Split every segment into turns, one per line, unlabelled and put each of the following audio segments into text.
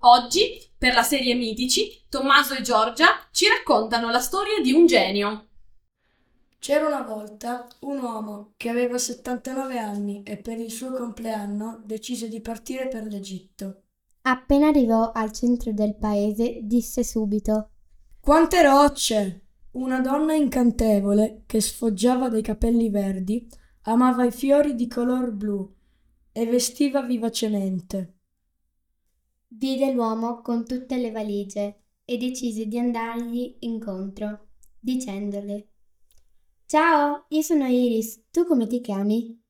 Oggi, per la serie Mitici, Tommaso e Giorgia ci raccontano la storia di un genio.
C'era una volta un uomo che aveva 79 anni e per il suo compleanno decise di partire per l'Egitto.
Appena arrivò al centro del paese, disse subito:
Quante rocce! Una donna incantevole che sfoggiava dei capelli verdi, amava i fiori di color blu e vestiva vivacemente.
Vide l'uomo con tutte le valigie e decise di andargli incontro, dicendole: Ciao, io sono Iris, tu come ti chiami?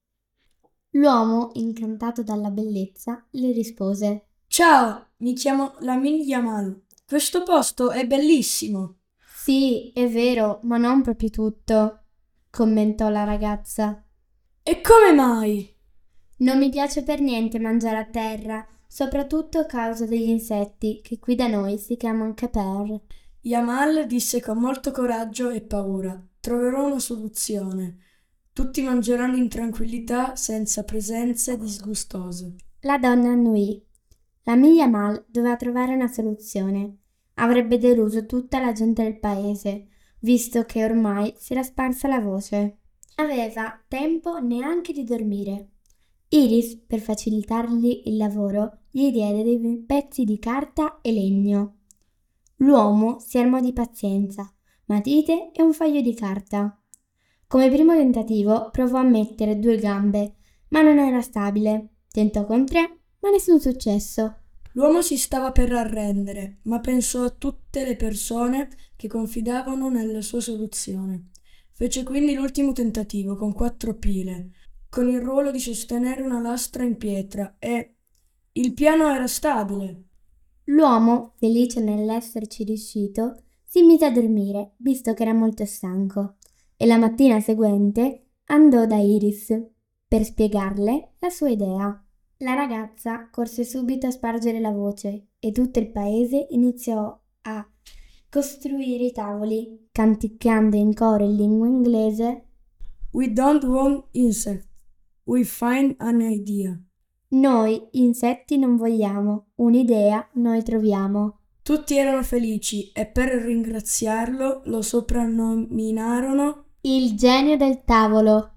L'uomo, incantato dalla bellezza, le rispose:
Ciao, mi chiamo Lamin Yamal. Questo posto è bellissimo.
Sì, è vero, ma non proprio tutto, commentò la ragazza.
E come mai?
Non mi piace per niente mangiare a terra, soprattutto a causa degli insetti, che qui da noi si chiamano caper.
Yamal disse con molto coraggio e paura: Troverò una soluzione. Tutti mangeranno in tranquillità senza presenze disgustose.
La donna annuì. La mia Mal doveva trovare una soluzione. Avrebbe deluso tutta la gente del paese, visto che ormai si era sparsa la voce. Non aveva tempo neanche di dormire. Iris, per facilitargli il lavoro, gli diede dei pezzi di carta e legno. L'uomo si armò di pazienza, matite e un foglio di carta. Come primo tentativo provò a mettere 2 gambe, ma non era stabile. Tentò con 3, ma nessun successo.
L'uomo si stava per arrendere, ma pensò a tutte le persone che confidavano nella sua soluzione. Fece quindi l'ultimo tentativo con 4 pile, con il ruolo di sostenere una lastra in pietra e il piano era stabile.
L'uomo, felice nell'esserci riuscito, si mise a dormire, visto che era molto stanco, e la mattina seguente andò da Iris per spiegarle la sua idea. La ragazza corse subito a spargere la voce e tutto il paese iniziò a costruire i tavoli, canticchiando in coro in lingua inglese:
We don't want insects, we find an idea.
Noi insetti non vogliamo, un'idea noi troviamo.
Tutti erano felici e per ringraziarlo lo soprannominarono
Il genio del tavolo.